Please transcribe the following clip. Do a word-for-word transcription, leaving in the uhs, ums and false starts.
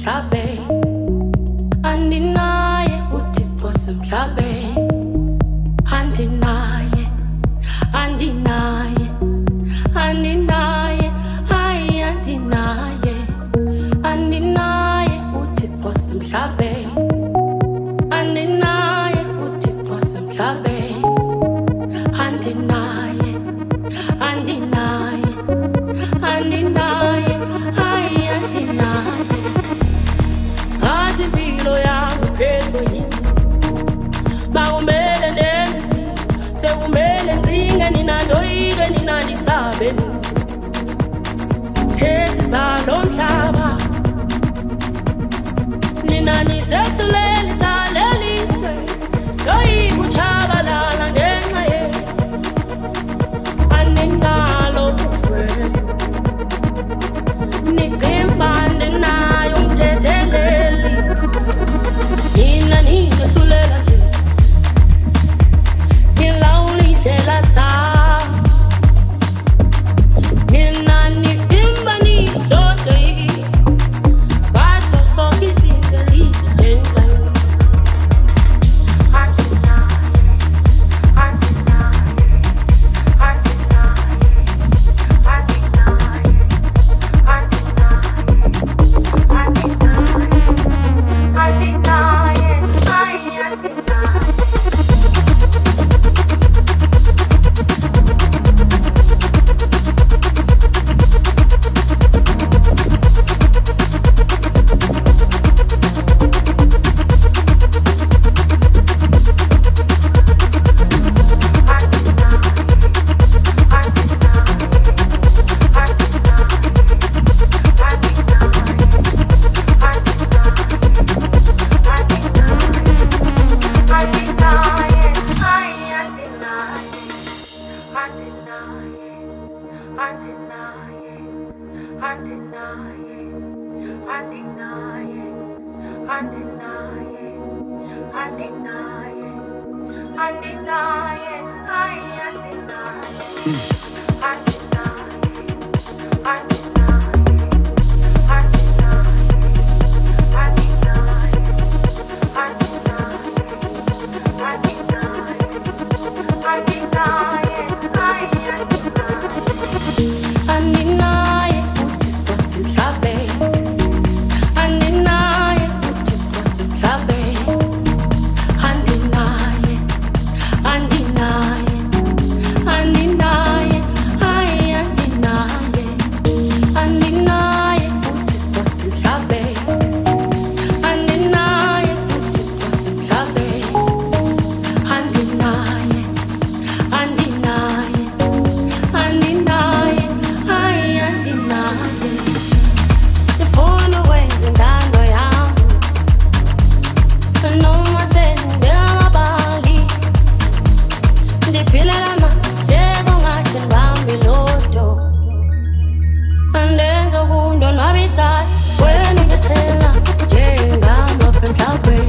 semhlabeni andinaye uThixo semhlabeni andinaye andinaye andinaye ay andinaye andinaye uThixo semhlabeni andinaye uThixo semhlabeni andinaye andinaye andinaye ay andinaye ngathi impilo yami phethwe yini bakumele ndenze si sekumele ncinge ninandoyike ninandisabeni thethi zalo mhlaba ninanisehluleli zaleliswe doyika uchabalala ngenxa yenu aninalo bufwele niqimbande nayo umthetheleli nina ninehlulela nje ngilawula indlela sami nina niqimba nisodeyisa ngaso sonke izinto elizenzayo When you tell her, Jane, I'm up and